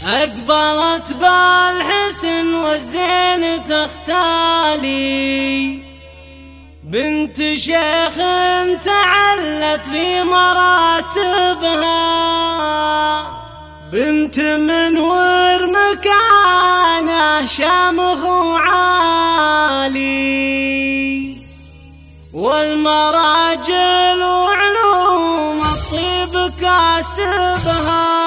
أقبلت بالحسن والزين تختالي، بنت شيخ تعلت في مراتبها، بنت منور مكانه شامخ وعالي، والمراجل وعلوم الطيب كاسبها.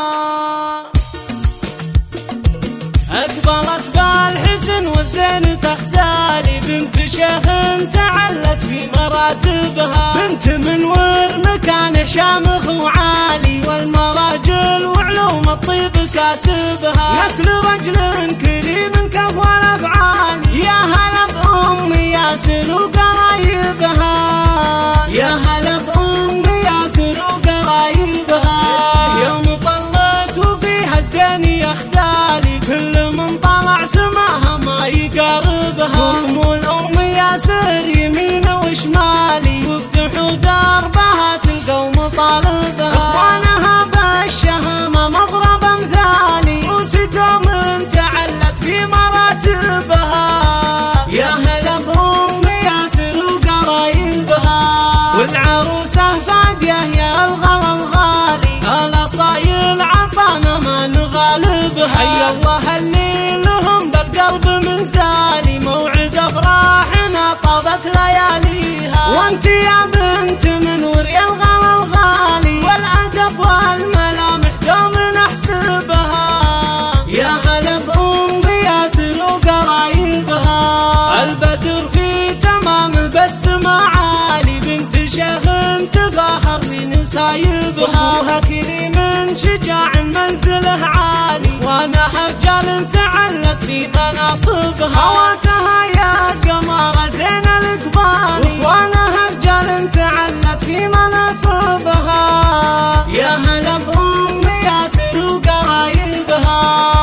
أقبلت بالحسن والزين تختالي، بنت شيخ تعلت في مراتبها، بنت منور مكانه شامخ وعالي، والمراجل وعلوم الطيب كاسبها. نسل رجل كريم كفو الأفعال، يا هلا بأم ياسر وقرايبها، يا هلا بأم ياسر وقرايبها. يوم طلت وفيها الزين يختالي، كل من طلع سماها ما يقربها. قوموا الأم ياسر يمين وشمالي، وافتحوا دربها تلقوا مطالبها. اخوانها بالشهامة مضرب مثالي، وسقوا من تعلت في مراتبها، يا هلا بأم ياسر وقرايبها. والعروسة فادية يا الغلا الغالي، الأصايل عطانا ما نغالبها. حي الله اللي لهم بالقلب من زالي، موعد أفراحنا طابت لياليها. وانت يا بنت منور يا الغلا الغالي، والأدب والملامح دوم نحسبها، يا هلا بأم ياسر وقرايبها. البدر في تمام بسمة عالي، بنت شيخ تفاخر في نسايبها. أبوها كريم شجاع منزله عالي، اخوانها رجال تعلت في مناصبها. خواتها يا قمر زين الإقبال، واخوانها رجال تعلت في مناصبها، يا هلا بأم ياسر وقرايبها.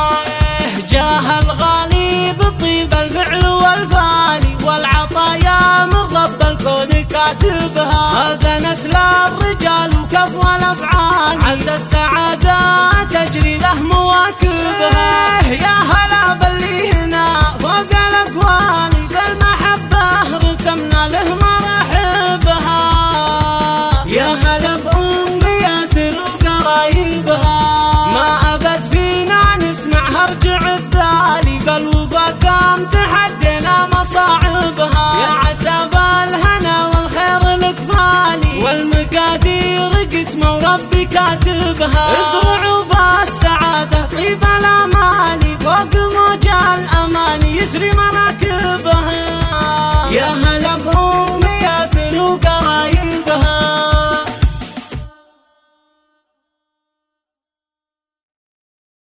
جاه الغالي بالطيب الفعل والفالي، والعطايا من رب الكون كاتبها. هذا نسل الرجال وكفو الأفعال، عسى السعادة تجري له مواكبها. يا هلا باللي هنا فوق الأكوان، بالمحبة رسمنا له مراحبها، يا هلا بأم ياسر وقرايبها. ما أبد فينا نسمع هرجع التالي، بالوفا قام تحدينا مصاعبها. يا عسى بالهنا والخير الكفالي، والمقادير قسمه وربي كاتبها. ازرعوا بالسعادة طيب الأماني، فوق موج الأماني يسري مراكبها، يا